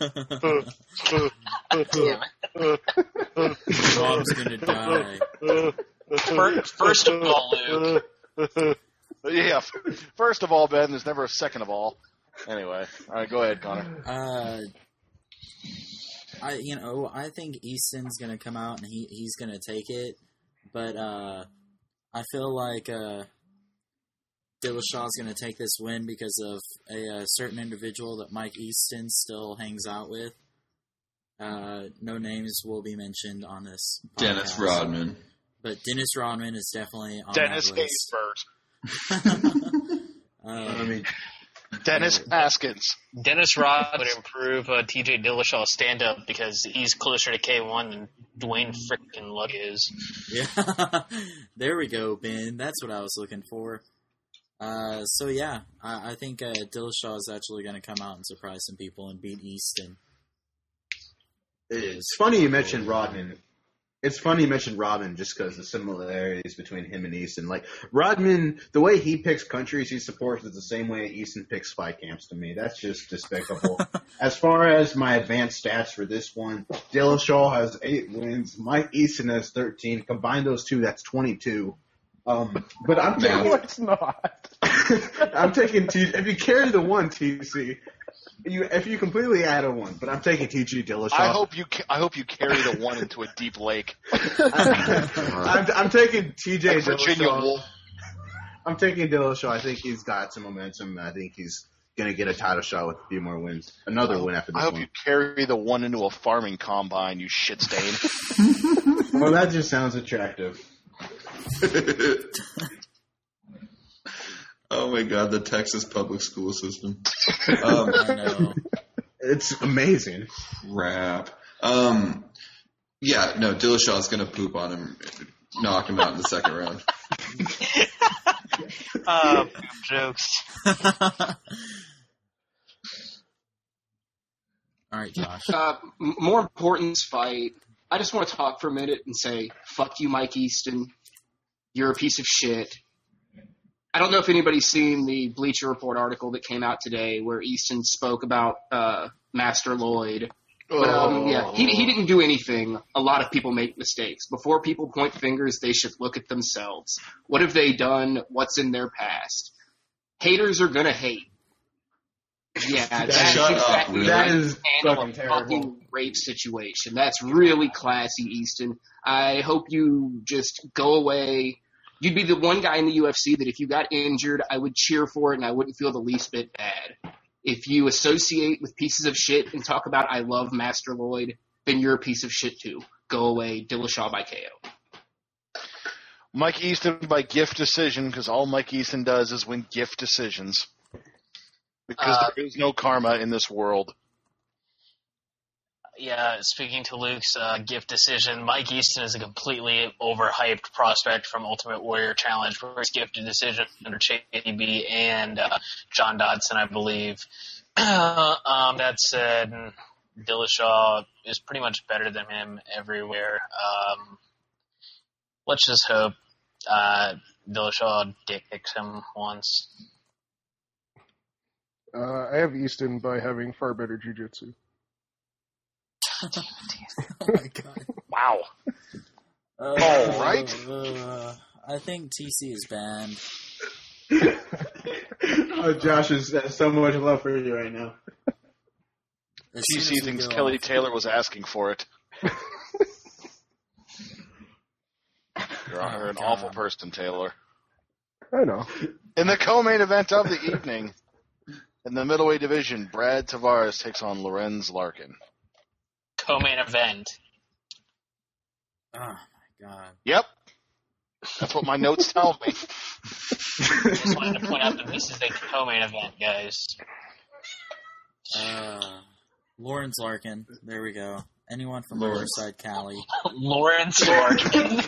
Mom's gonna die. First of all, Luke. Yeah. First of all, Ben, there's never a second of all. Anyway, all right, go ahead, Connor. I think Easton's gonna come out and he's gonna take it, but I feel like Dillashaw's gonna take this win because of a certain individual that Mike Easton still hangs out with. No names will be mentioned on this podcast. Dennis Rodman. But Dennis Rodman is definitely on Dennis that list. Haysbert. Dennis Haskins. Dennis Rodman would improve TJ Dillashaw's stand-up because he's closer to K1 than Dwayne frickin' Luck is. Yeah, there we go, Ben. That's what I was looking for. I think Dillashaw is actually going to come out and surprise some people and beat Easton. It's funny you mentioned Rodman. It's funny you mentioned Rodman just because the similarities between him and Easton. Like, Rodman, the way he picks countries he supports is the same way Easton picks spy camps to me. That's just despicable. As far as my advanced stats for this one, Dillashaw has 8 wins. Mike Easton has 13. Combine those two, that's 22. But I'm taking... No, it's not. I'm taking if you carry the 1, TC... If you completely add a 1, but I'm taking TJ Dillashaw. I hope you carry the 1 into a deep lake. I'm taking TJ like Virginia Dillashaw. Wolf. I'm taking Dillashaw. I think he's got some momentum. I think he's going to get a title shot with a few more wins. Another win after this I hope one. you carry the 1 into a farming combine, you shit stain. Well, that just sounds attractive. Oh my God, the Texas public school system. I know. It's amazing. Rap. Dillashaw's going to poop on him, knock him out in the second round. Poop jokes. All right, Josh. More important this fight, I just want to talk for a minute and say, fuck you, Mike Easton. You're a piece of shit. I don't know if anybody's seen the Bleacher Report article that came out today where Easton spoke about Master Lloyd. But, he didn't do anything. A lot of people make mistakes. Before people point fingers, they should look at themselves. What have they done? What's in their past? Haters are going to hate. Yeah, that's exactly that is fucking a terrible. fucking rape situation. That's really classy, Easton. I hope you just go away. You'd be the one guy in the UFC that if you got injured, I would cheer for it and I wouldn't feel the least bit bad. If you associate with pieces of shit and talk about I love Master Lloyd, then you're a piece of shit too. Go away, Dillashaw by KO. Mike Easton by gift decision, because all Mike Easton does is win gift decisions. Because there is no karma in this world. Yeah, speaking to Luke's gift decision, Mike Easton is a completely overhyped prospect from Ultimate Warrior Challenge, where he's gifted decision under JDB and John Dodson, I believe. That said, Dillashaw is pretty much better than him everywhere. Let's just hope Dillashaw dick picks him once. I have Easton by having far better jiu-jitsu. Oh my god. Wow. All right. I think TC is banned. Josh has so much love for you right now. As soon as TC we thinks go Kelly off- Taylor was asking for it. You're an God. awful person, Taylor. I know. In the co-main event of the evening, in the middleweight division, Brad Tavares takes on Lorenz Larkin. Co-main event. Oh my god. Yep. That's what my notes tell me. Just wanted to point out that this is a co-main event, guys. Lawrence Larkin. There we go. Anyone from Lawrence. Riverside, Cali. Lawrence Larkin.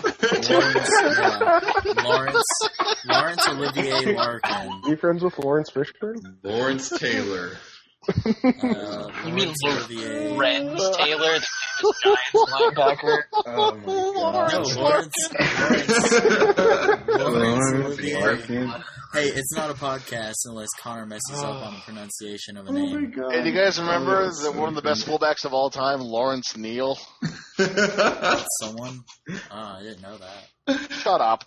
Lawrence Olivier Larkin. You friends with Lawrence Fishburne? Lawrence Taylor. You mean Lawrence Olivier. Lorenz Taylor, the Giants linebacker? Oh my god. No, Lawrence Olivier. Larkin. Hey, it's not a podcast unless Connor messes up on the pronunciation of a Oh my name. god. Hey, do you guys remember one of the best fullbacks of all time, Lawrence Neal? Someone? Oh, I didn't know that. Shut up.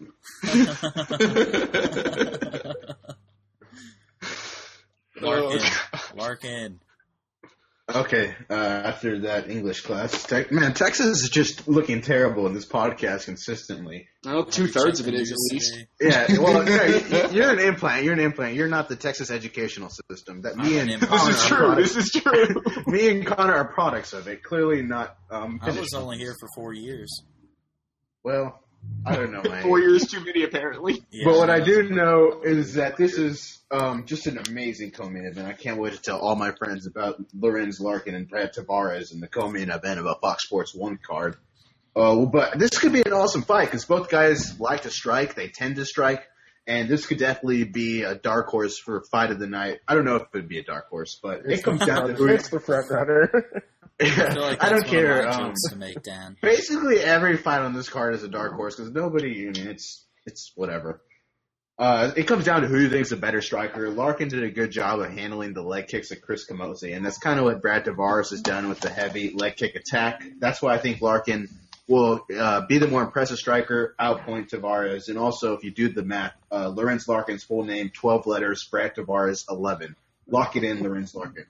Larkin. Okay, after that English class, Texas is just looking terrible in this podcast consistently. Well, 2/3 of it is, at least. Yeah, well, you're an implant. You're an implant. You're not the Texas educational system. That me I'm and an Connor implant. are products. This is true. Me and Connor are products of it. Clearly not. I was finished. only here for 4 years. Well, I don't know, man. 4 years too many, apparently. Yeah. But what I do know is that this is just an amazing co-main event. I can't wait to tell all my friends about Lorenz Larkin and Brad Tavares in the co-main event of a Fox Sports 1 card. But this could be an awesome fight because both guys like to strike. They tend to strike. And this could definitely be a dark horse for fight of the night. I don't know if it would be a dark horse, but it comes down to who It's the front runner. I feel like I that's don't care. one of my jokes to make, Dan. Basically, every fight on this card is a dark horse because nobody. I mean, it's whatever. It comes down to who you think's a better striker. Larkin did a good job of handling the leg kicks of Chris Camozzi, and that's kind of what Brad Tavares has done with the heavy leg kick attack. That's why I think Larkin will be the more impressive striker, outpoint Tavares. And also, if you do the math, Lorenz Larkin's full name, 12 letters, Brad Tavares, 11. Lock it in, Lorenz Larkin.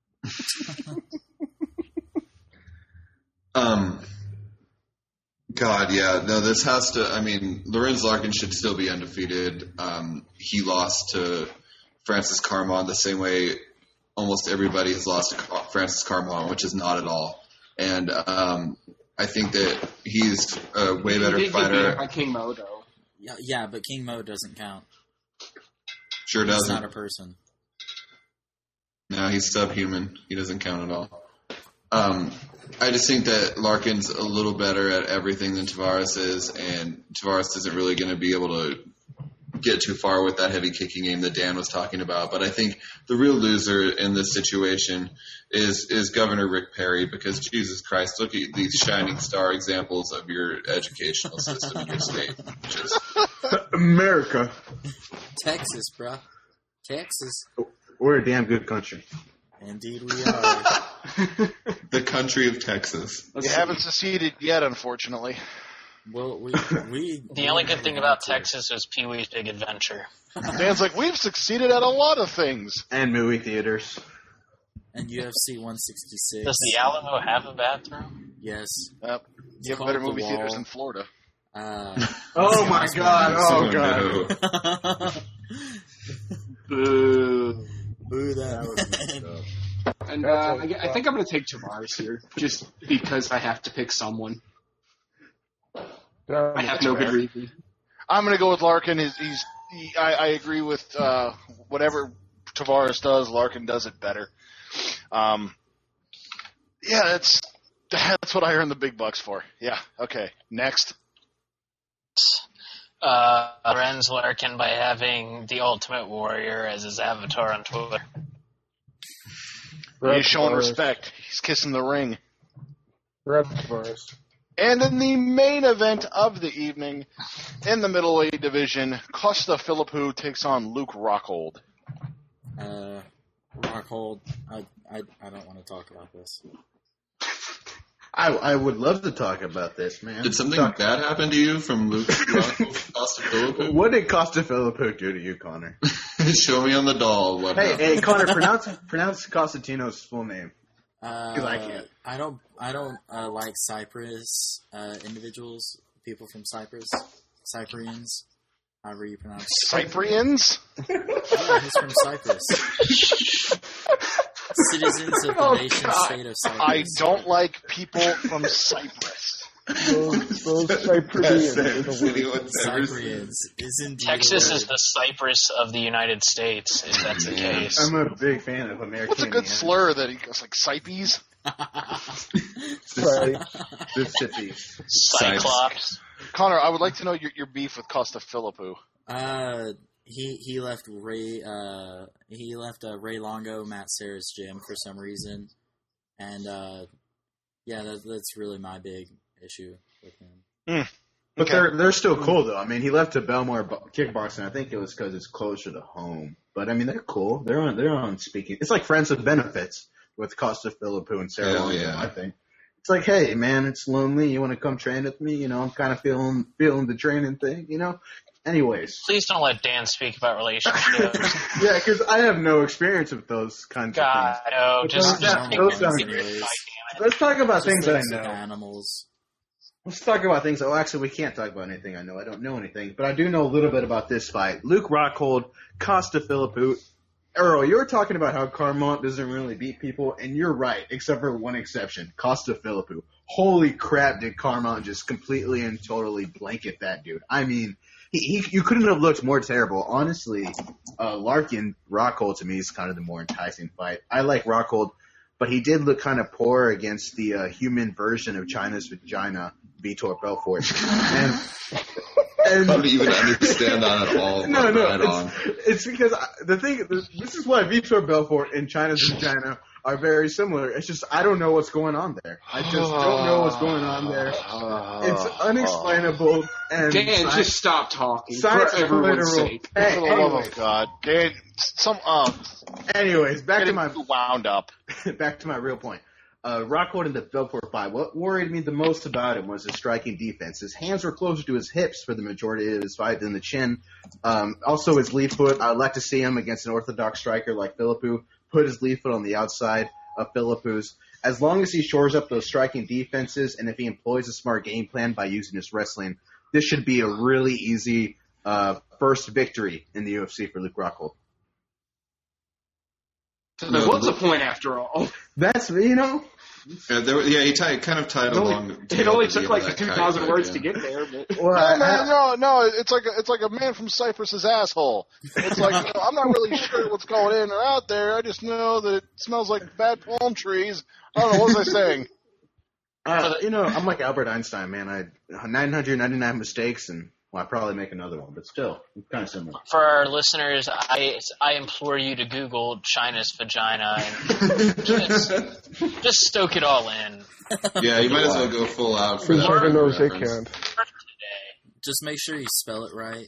God, yeah. No, this has to, I mean, Lorenz Larkin should still be undefeated. He lost to Francis Carmon the same way almost everybody has lost to Francis Carmon, which is not at all. And I think that he's a way better He did get fighter. beat by King Mo, though. Yeah, but King Mo doesn't count. Sure He's doesn't. not a person. No, he's subhuman. He doesn't count at all. I just think that Larkin's a little better at everything than Tavares is, and Tavares isn't really going to be able to get too far with that heavy kicking game that Dan was talking about. But I think the real loser in this situation is Governor Rick Perry, because Jesus Christ, look at these shining star examples of your educational system in your state. Just America. Texas, bruh. Texas. We're a damn good country. Indeed we are. the country of Texas. You haven't seceded yet, unfortunately. Well, we The only good thing about Texas was Pee-wee's Big Adventure. Dan's like, we've succeeded at a lot of things. And movie theaters. And UFC 166. Does the Alamo have a bathroom? Yes. Yep. It's You have called better The movie theaters Wall. in Florida. Oh my god, oh god. no. Boo. Boo that. And I think I'm going to take Tavares here, just because I have to pick someone. I have no good reason. I'm going to go with Larkin. I agree with whatever Tavares does. Larkin does it better. Yeah, that's what I earn the big bucks for. Yeah. Okay. Next. Lorenz Larkin by having the Ultimate Warrior as his avatar on Twitter. He's showing respect. He's kissing the ring. Brad Tavares. And in the main event of the evening, in the middleweight division, Costa Philippou takes on Luke Rockhold. Rockhold, I don't want to talk about this. I would love to talk about this, man. Did something bad happen to you from Luke Rockhold, Costa Philippou? What did Costa Philippou do to you, Connor? Show me on the doll what happened. Hey, Connor, pronounce Costantino's full name. Because I can't. I don't like Cyprus individuals, people from Cyprus, Cyprians, however you pronounce it. Cyprians? Yeah, he's from Cyprus. Citizens of the nation-state of Cyprus. I don't like people from Cyprus. Those Cyprians. Cyprians is indeed Texas is the Cyprus of the United States, if that's the case. I'm a big fan of American. What's a good slur that he goes like Cypes? Right. Cyclops. Connor, I would like to know your beef with Costa Philippou. He left Ray Ray Longo, Matt Serra's gym for some reason, and that's really my big issue with him. But they're still cool though. I mean, he left to Belmore Kickboxing. I think it was because it's closer to home. But I mean, they're cool. They're on speaking. It's like friends with benefits with Costa Philippou and Sarah Longo. Yeah. I think it's like, hey man, it's lonely. You want to come train with me? You know, I'm kind of feeling the training thing. You know. Anyways, Please don't let Dan speak about relationships. yeah, because I have no experience with those kinds God, of things. no, just those sound anyways. Let's talk about things I With know. animals. Let's talk about things. Oh, actually, we can't talk about anything I know. I don't know anything, but I do know a little bit about this fight. Luke Rockhold, Costa Philippou. Earl, you were talking about how Carmont doesn't really beat people, and you're right, except for one exception, Costa Philippou. Holy crap, did Carmont just completely and totally blanket that dude. I mean, you couldn't have looked more terrible. Honestly, Larkin Rockhold to me is kind of the more enticing fight. I like Rockhold, but he did look kind of poor against the human version of China's vagina, Vitor Belfort. And I don't even understand that at all. No, right on. it's because this is why Vitor Belfort and China's vagina are very similar. It's just I don't know what's going on there. I just don't know what's going on there. It's unexplainable. And Dan, just stop talking science for everyone's literal. sake. Hey, For the love of God, Dan, anyways, back to getting my wound up. back to my real point. Rockhold in the Belfort fight. What worried me the most about him was his striking defense. His hands were closer to his hips for the majority of his fight than the chin. Also, his lead foot. I'd like to see him against an orthodox striker like Philippou put his lead foot on the outside of Philippou's. As long as he shores up those striking defenses and if he employs a smart game plan by using his wrestling, this should be a really easy first victory in the UFC for Luke Rockhold. So then what's the point after all? That's, you know. He kind of tied along. It only took like the 2,000 words to get there. But. Well, No, it's like a man from Cyprus's asshole. It's like, I'm not really sure what's going in or out there. I just know that it smells like bad palm trees. I don't know, what was I saying? I'm like Albert Einstein, man. I 999 mistakes, and I probably make another one, but still, it's kind of similar. For our listeners, I implore you to Google China's vagina and just stoke it all in. Yeah, you might as well go full out for that. Whoever knows they reference. can't. Just make sure you spell it right,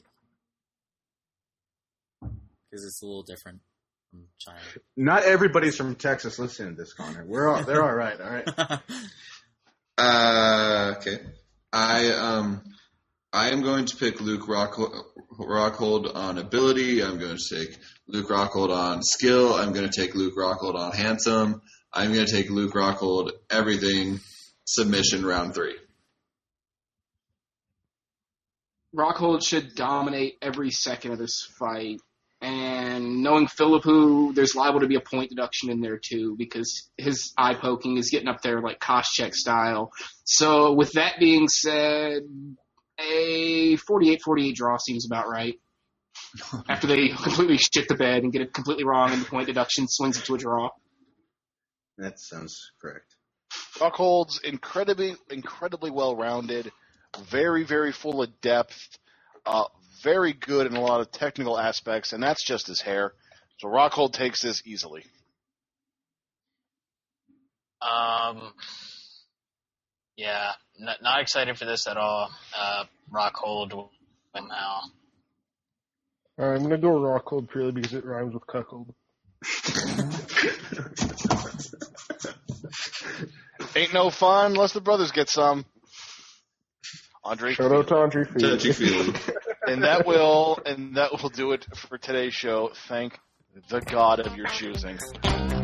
because it's a little different from China. Not everybody's from Texas listening to this, Connor. They're all right, all right? Okay. I am going to pick Luke Rockhold on ability. I'm going to take Luke Rockhold on skill. I'm going to take Luke Rockhold on handsome. I'm going to take Luke Rockhold everything submission round 3. Rockhold should dominate every second of this fight. And knowing Philippou, there's liable to be a point deduction in there too because his eye poking is getting up there like Koscheck style. So with that being said, a 48-48 draw seems about right. After they completely shit the bed and get it completely wrong and the point deduction swings it to a draw. That sounds correct. Rockhold's incredibly well-rounded, very, very full of depth, very good in a lot of technical aspects, and that's just his hair. So Rockhold takes this easily. Yeah, not excited for this at all. Rockhold somehow. I'm gonna go Rockhold purely because it rhymes with cuckold. Ain't no fun unless the brothers get some. Andre. Shout out to Andre Feely. Touchy-feely. And that will do it for today's show. Thank the God of your choosing.